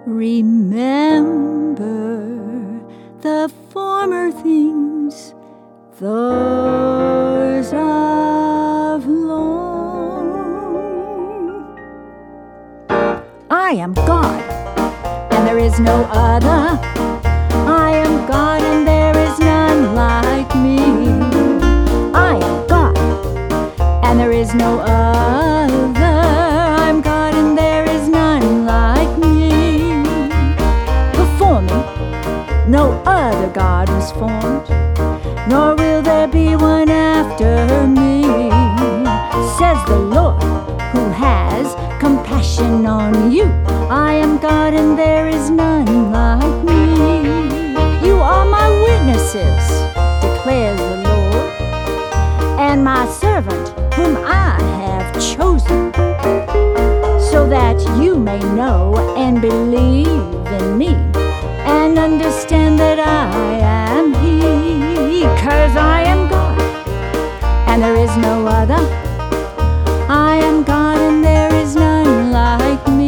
Remember the former things, those of long. I am God, and there is no other. I am God, and there is none like me. I am God, and there is no other. I'm God, and there is none like me. Before me, no other God was formed, nor will there be one after me, says the Lord, who has compassion on you. I am God, and there is none like me. You are my witnesses, declares the Lord, and my servant whom I have chosen, so that you may know and believe in me, and understand that I am He. 'Cause I am God, and there is no other. I am God, and there is none like me.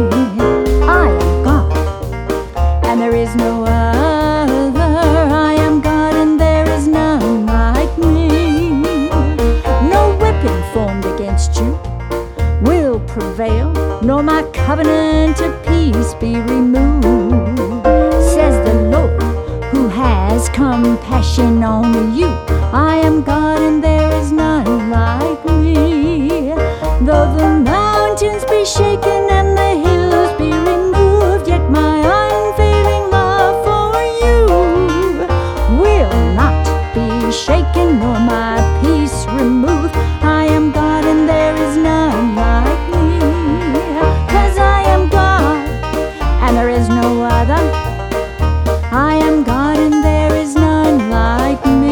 I am God, and there is no other. I am God, and there is none like me. No weapon formed against you will prevail, nor my covenant of peace be removed, says the Lord, who has compassion on you. I am God, and there is none like me. Though the mountains be shaken and the hills be removed, yet my unfailing love for you will not be shaken, nor my peace removed. I am God, and there is none like me. 'Cause I am God, and there is no other. I am God, and there is none like me.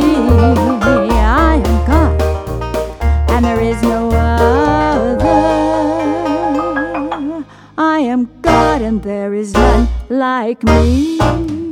I am God, and there is no other. I am God, and there is none like me.